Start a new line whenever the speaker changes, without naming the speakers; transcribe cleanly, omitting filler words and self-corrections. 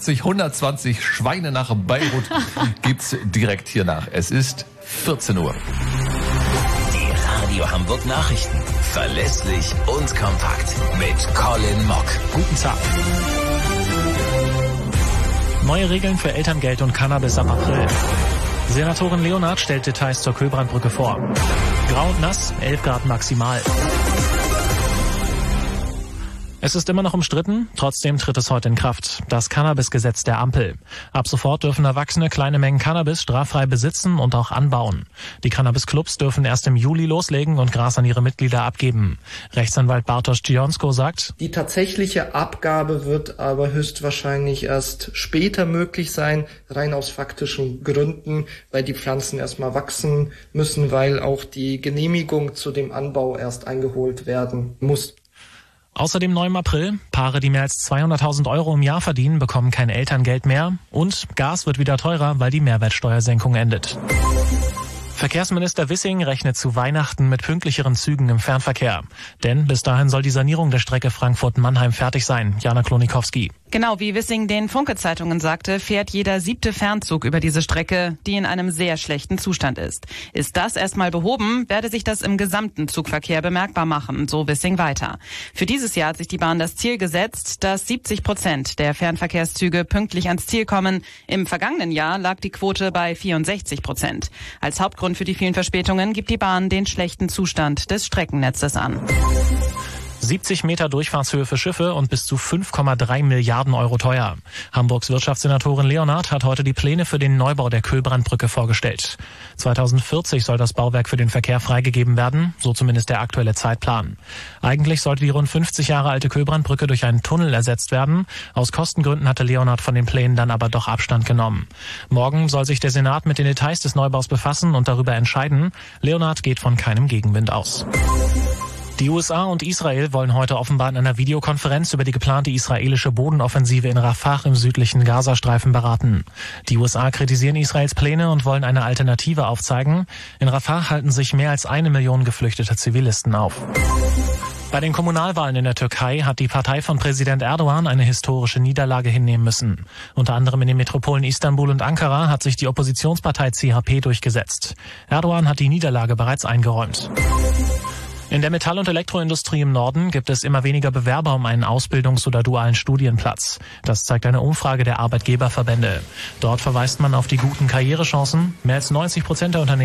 180, 120 Schweine nach Beirut gibt's direkt hier nach. Es ist 14 Uhr.
Die Radio Hamburg Nachrichten. Verlässlich und kompakt. Mit Colin Mock.
Guten Tag. Neue Regeln für Elterngeld und Cannabis ab April. Senatorin Leonhardt stellt Details zur Köbrandbrücke vor. Grau und nass, 11 Grad maximal. Es ist immer noch umstritten, trotzdem tritt es heute in Kraft. Das Cannabis-Gesetz der Ampel. Ab sofort dürfen Erwachsene kleine Mengen Cannabis straffrei besitzen und auch anbauen. Die Cannabis-Clubs dürfen erst im Juli loslegen und Gras an ihre Mitglieder abgeben. Rechtsanwalt Bartosz Dzionsko sagt:
Die tatsächliche Abgabe wird aber höchstwahrscheinlich erst später möglich sein, rein aus faktischen Gründen, weil die Pflanzen erstmal wachsen müssen, weil auch die Genehmigung zu dem Anbau erst eingeholt werden muss.
Außerdem neu im April, Paare, die mehr als 200.000 € im Jahr verdienen, bekommen kein Elterngeld mehr. Und Gas wird wieder teurer, weil die Mehrwertsteuersenkung endet. Verkehrsminister Wissing rechnet zu Weihnachten mit pünktlicheren Zügen im Fernverkehr. Denn bis dahin soll die Sanierung der Strecke Frankfurt-Mannheim fertig sein. Jana Klonikowski.
Genau, wie Wissing den Funke-Zeitungen sagte, fährt jeder 7. Fernzug über diese Strecke, die in einem sehr schlechten Zustand ist. Ist das erstmal behoben, werde sich das im gesamten Zugverkehr bemerkbar machen, so Wissing weiter. Für dieses Jahr hat sich die Bahn das Ziel gesetzt, dass 70% der Fernverkehrszüge pünktlich ans Ziel kommen. Im vergangenen Jahr lag die Quote bei 64%. Als Hauptgrund für die vielen Verspätungen gibt die Bahn den schlechten Zustand des Streckennetzes an.
70 Meter Durchfahrtshöhe für Schiffe und bis zu 5,3 Milliarden € teuer. Hamburgs Wirtschaftssenatorin Leonhardt hat heute die Pläne für den Neubau der Köbrandbrücke vorgestellt. 2040 soll das Bauwerk für den Verkehr freigegeben werden, so zumindest der aktuelle Zeitplan. Eigentlich sollte die rund 50 Jahre alte Köbrandbrücke durch einen Tunnel ersetzt werden. Aus Kostengründen hatte Leonhardt von den Plänen dann aber doch Abstand genommen. Morgen soll sich der Senat mit den Details des Neubaus befassen und darüber entscheiden. Leonhardt geht von keinem Gegenwind aus. Die USA und Israel wollen heute offenbar in einer Videokonferenz über die geplante israelische Bodenoffensive in Rafah im südlichen Gazastreifen beraten. Die USA kritisieren Israels Pläne und wollen eine Alternative aufzeigen. In Rafah halten sich mehr als 1 Million geflüchtete Zivilisten auf. Bei den Kommunalwahlen in der Türkei hat die Partei von Präsident Erdogan eine historische Niederlage hinnehmen müssen. Unter anderem in den Metropolen Istanbul und Ankara hat sich die Oppositionspartei CHP durchgesetzt. Erdogan hat die Niederlage bereits eingeräumt. In der Metall- und Elektroindustrie im Norden gibt es immer weniger Bewerber um einen Ausbildungs- oder dualen Studienplatz. Das zeigt eine Umfrage der Arbeitgeberverbände. Dort verweist man auf die guten Karrierechancen. Mehr als 90% der Unternehmen